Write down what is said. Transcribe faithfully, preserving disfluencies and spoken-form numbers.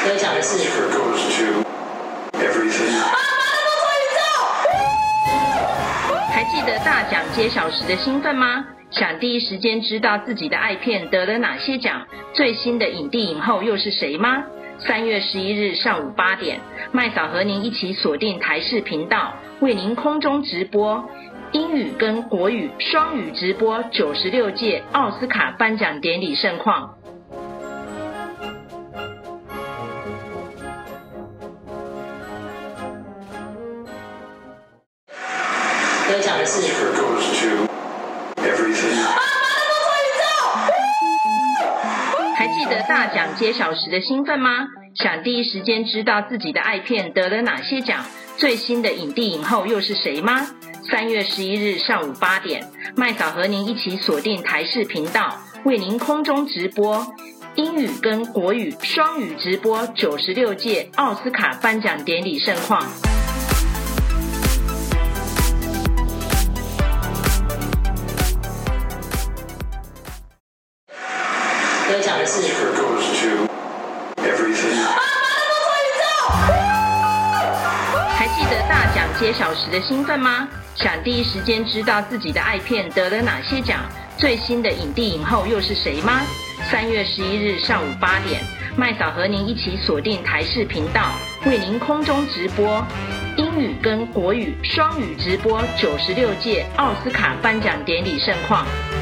得奖的是。 还记得大奖揭晓时的兴奋吗？想第一时间知道自己的爱片得了哪些奖，最新的影帝影后又是谁吗？三月十一日上午八点，麦嫂和您一起锁定台视频道，为您空中直播英语跟国语双语直播九十六届奥斯卡颁奖典礼盛况。 得奖的是。 还记得大奖揭晓时的兴奋吗？想第一时间知道自己的爱片得了哪些奖，最新的影帝影后又是谁吗？三月十一日上午八点，麦嫂和您一起锁定台视频道，为您空中直播英语跟国语双语直播九十六届奥斯卡颁奖典礼盛况。 得奖的是。 还记得大奖揭晓时的兴奋吗？想第一时间知道自己的爱片得了哪些奖，最新的影帝影后又是谁吗？三月十一日上午八点，麦嫂和您一起锁定台视频道，为您空中直播英语跟国语双语直播九十六届奥斯卡颁奖典礼盛况。